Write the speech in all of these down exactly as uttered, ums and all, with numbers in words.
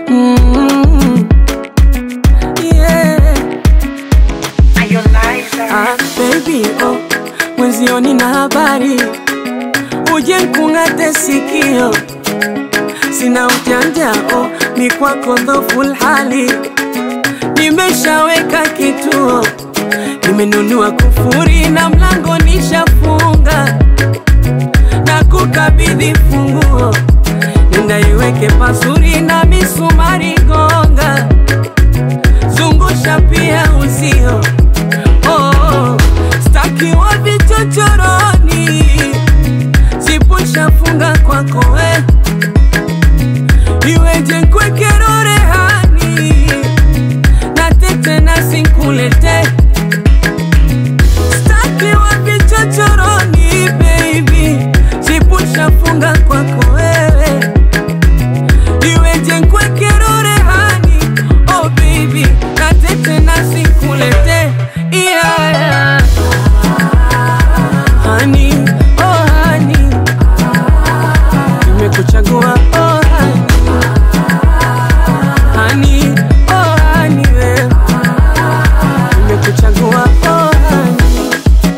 Mm-hmm. Yeah. Ah, baby, oh, mwenzioni na habari, uje nkungate sikio. Sina ujanja, oh, ni kwako dhoful hali. Nimeshaweka kituo, nimenunua kufuri na mlango nishafunga, na kukabidhi funguo, nenda iweke pasuri na misumari gonga, zungusha pia uzio. Oh, staki wa vichochoroni, zipusha funga kwako we, iweje nkweke rorehani, na tete na sinkulete. Staki wa vichochoroni baby, zipusha funga kwako wewe, iweje nkweke rorehani. Oh baby, na tete na sinkulete. Yeah, yeah. Honey, oh honey, nimekuchagua oh honey. Honey, oh honey, we, nimekuchagua oh honey.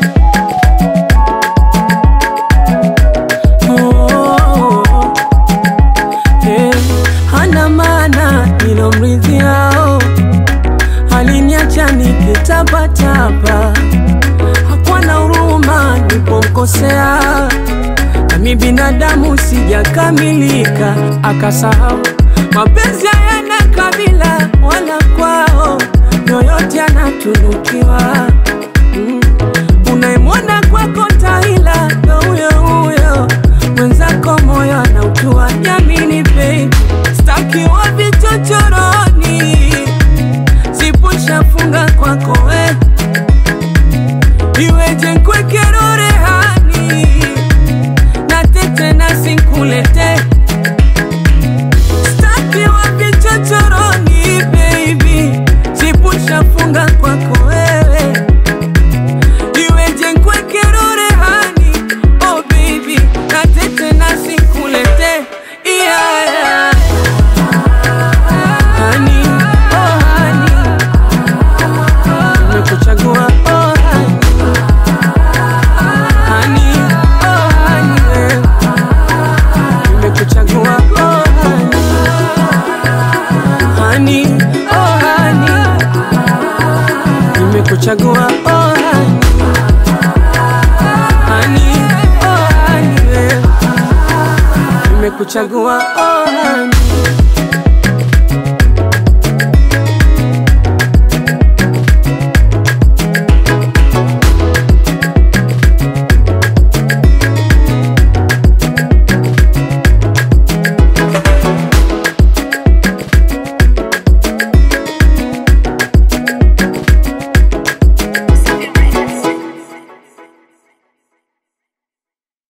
Oh, yeah. Hana maana nilomridhiao, aliniacha nikitapatapa, hakuwa na huruma nilipomkosea. Nami binadamu sijakamilika, akasahau mapenzi hayana kabila wala kwao, yoyote anatunukiwa. Mm. Unaimwona kwako tahila, ndo huyo huyo mwenzako moyo anautua. Nyamini baby, staki wa vichochoroni, zipusha funga kwako we, iweje nkweke rorehani, na tete na sinkulete. Staki wa vichochoroni baby, zipusha funga kwako wewe, iweje nkweke rorehani. Oh baby, na tete na sinkulete. Yeah, yeah. Honey, oh honey, nimekuchagua oh honey. Honey, oh honey, we, nimekuchagua oh honey. Honey, oh honey, nimekuchagua oh honey. Honey, oh honey, we, nimekuchagua oh honey.